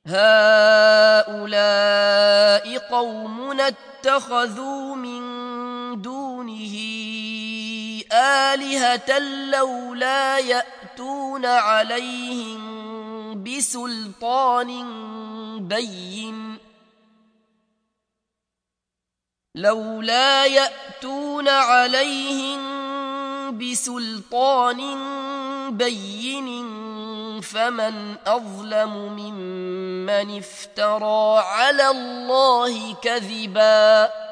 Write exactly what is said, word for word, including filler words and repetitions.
هؤلاء قومنا اتخذوا من دونه آلهة لولا يأتون عليهم بسلطان بين لولا يأتون عليهم بسلطان بين فمن أظلم ممن افترى على الله كذبا